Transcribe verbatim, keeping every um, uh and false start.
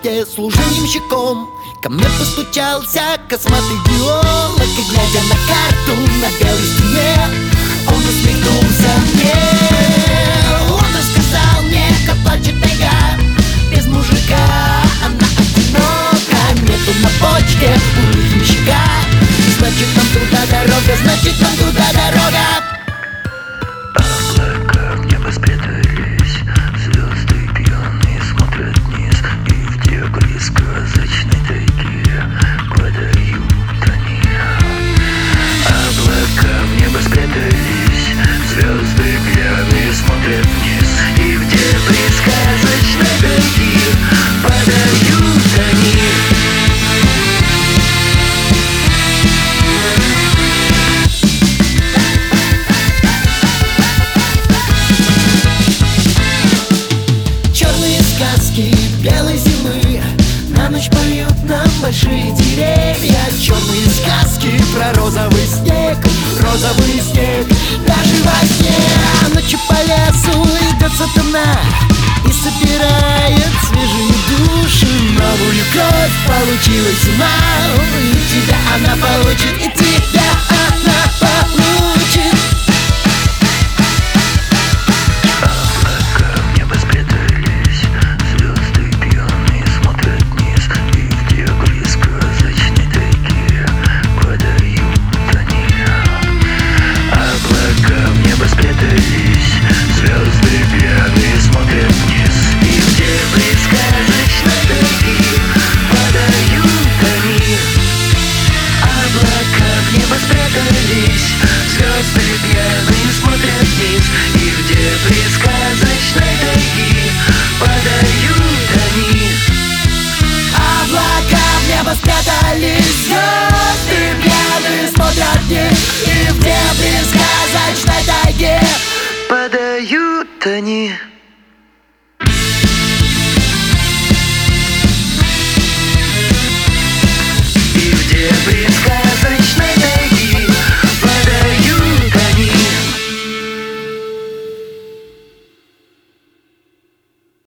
почте служу ямщиком. Ко мне постучался косматый геолог, и глядя на карту на белой стене, он усмехнулся мне. Он рассказал мне, как плачет тайга без мужика, она одинока. Нету на почте у ямщика, значит нам туда дорога, значит нам туда дорога. Облака в небо спрятались, звезды пьяные смотрят вниз, и в дебри сказочной тайги падают они. Облака в небо спрятались, звезды пьяные смотрят вниз, и в дебри сказочной тайги падают они. Белой зимы на ночь поют нам большие деревья. Черные сказки про розовый снег, розовый снег даже во сне. Ночью по лесу идет сатана и собирает свежие души. Новую кровь получилась зима, и тебя она получит, и тебя она получит. Звезды пьяные смотрят вниз, и в дебри сказочной тайги падают они. Облака в небо спрятались, звезды пьяные смотрят вниз, и в дебри сказочной тайги